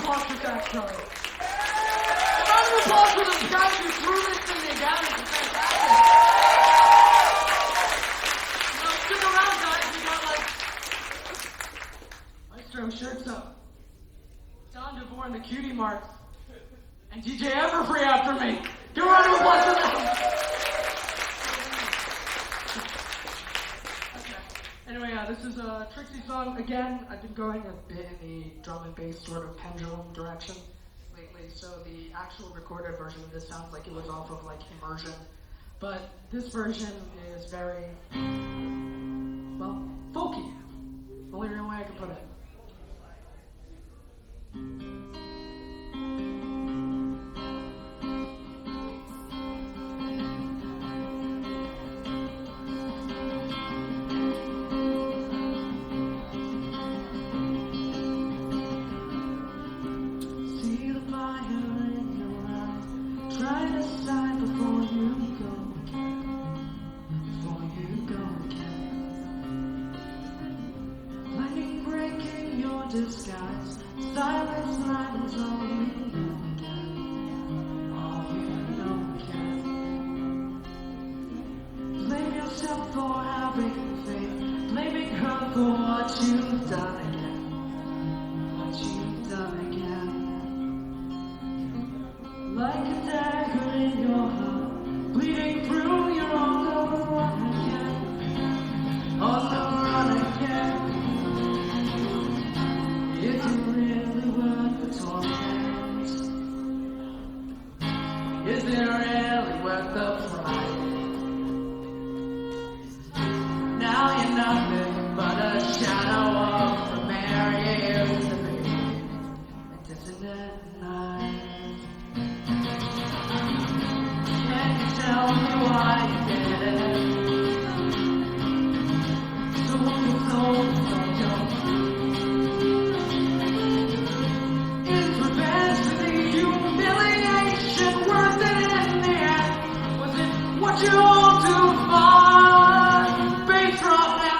applause for Zach Kelly. A round of applause for the guys who threw this thing together. It's fantastic. Now stick around, guys. We got Maestro Shirts Up, Don DeVore and the Cutie Marks, and DJ Everfree after me. Give a round of applause for them. Anyway, this is a Trixie song. Again, I've been going a bit in the drum and bass sort of pendulum direction lately, so the actual recorded version of this sounds like it was off of like Immersion. But this version is very, well, folky. Only real way I can put it. Disguise, silence lines all you know again, all you know again. Blame yourself for having faith, blaming her for what you've done again, what you've done again. Like a dagger in your heart, bleeding through your own run again, on the run again. Is it really worth the torment? Is it really worth the price? Now you're nothing but a shadow of the man you used to be. And isn't it nice? Can you tell me why you did it? So don't. You all too far, bass drop now.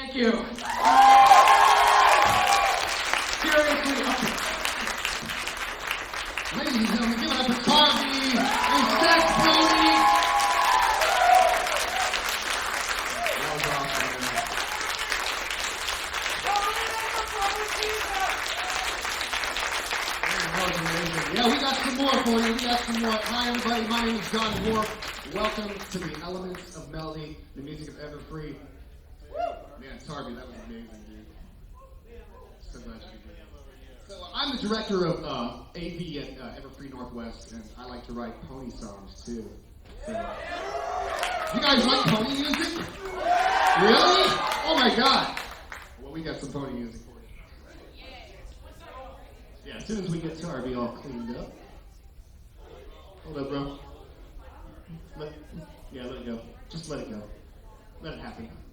Thank you. Seriously. Ladies and gentlemen, give it up for Tarby and Seth Brody. That was awesome, man. That was amazing. Yeah, we got some more for you. We got some more. Hi, everybody. My name is John Dwarf. Welcome to the Elements of Melody, the music of Everfree. Man, Tarby, that was amazing, dude. So glad you could do that. So I'm the director of AV at Everfree Northwest, and I like to write pony songs too. So, you guys like pony music? Really? Oh my god! Well, we got some pony music for you. Yeah, as soon as we get Tarby all cleaned up. Hold up, bro. Let it go. Just let it go. Let it happen.